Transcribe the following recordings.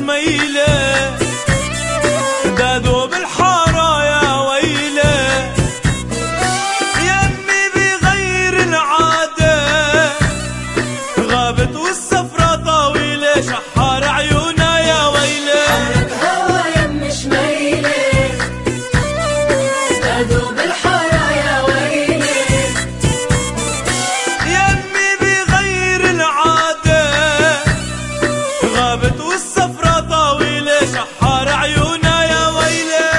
ميلة دادوا بالحارة يا ويلة يمي بغير العادة غابت والسفرة طويلة شحار عيونها يا ويلة حارة هوا يمي شميلة دادوا بالحارة يا ويلة يمي بغير العادة غابت والسفرة طويلة شحار عيونها يا ويلة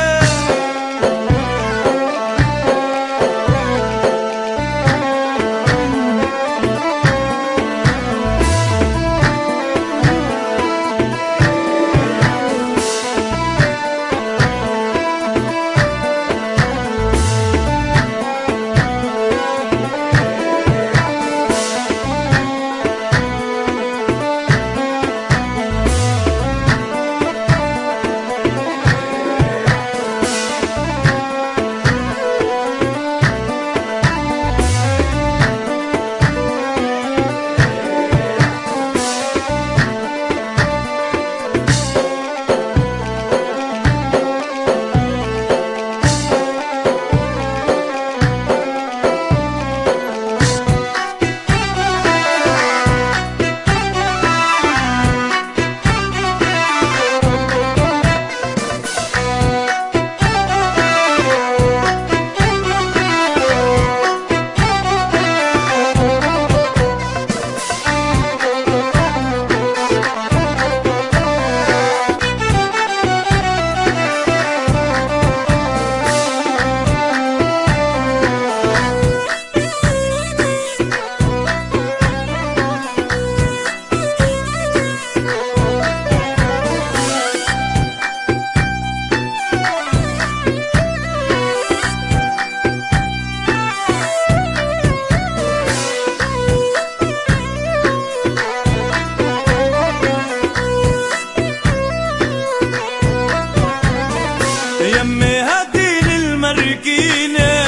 يمي هاتين المركينة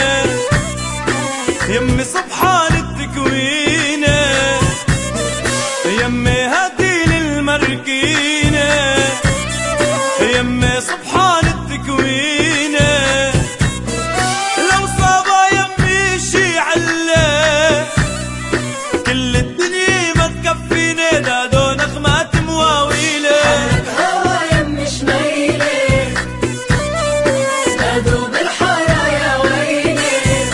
يمي سبحان التكوينة يمي هاتين المركينة يمي سبحان التكوينة لو صابا يمي شي علة كل الدنيا ما تكفينا دادو نغمات مواويلة حارة هوا يمي شميلة دادوا بالحارة يا ويلة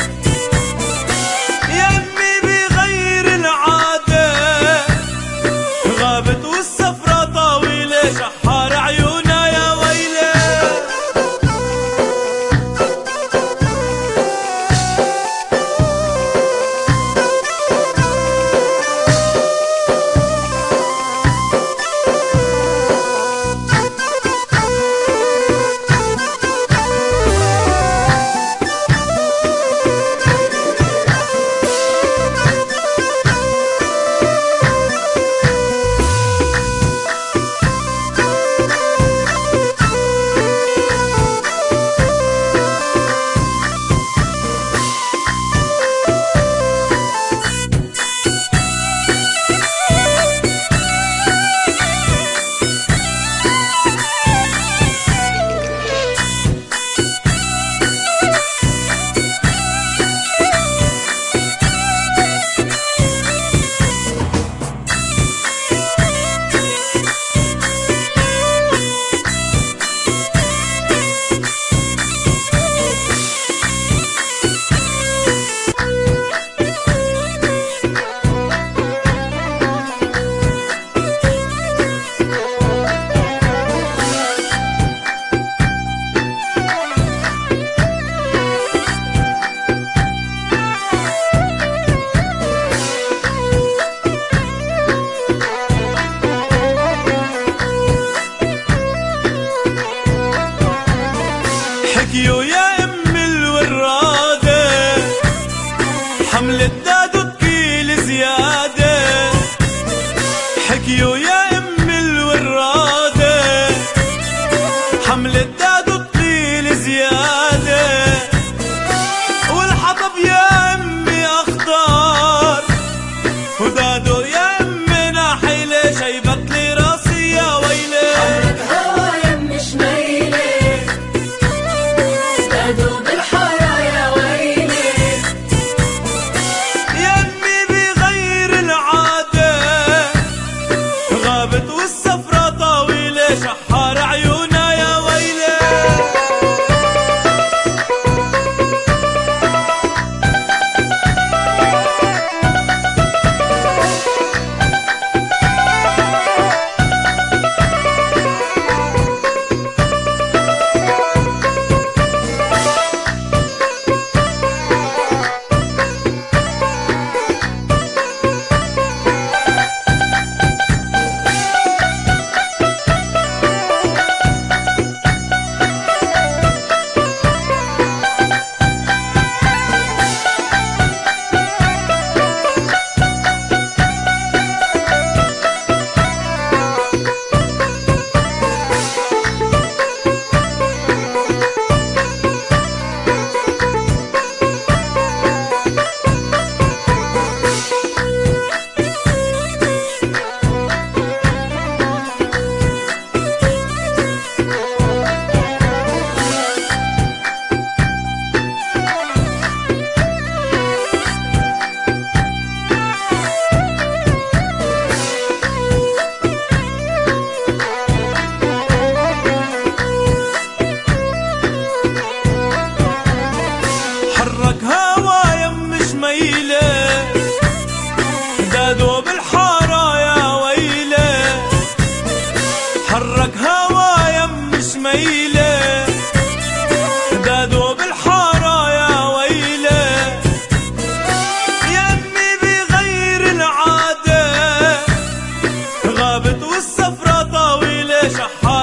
يمي بغير العادة غابت والسفرة طويلة شحار عيونها يا ويلة والسفرة طويلة شحار عيونا يا ويلي. حرك هوا يم شميلة دادوا بالحارة يا ويلي. حرك هوا يم شميلة دادوا بالحارة يا ويلي. يمي بغير العادة غابت والسفرة طويلة شحارة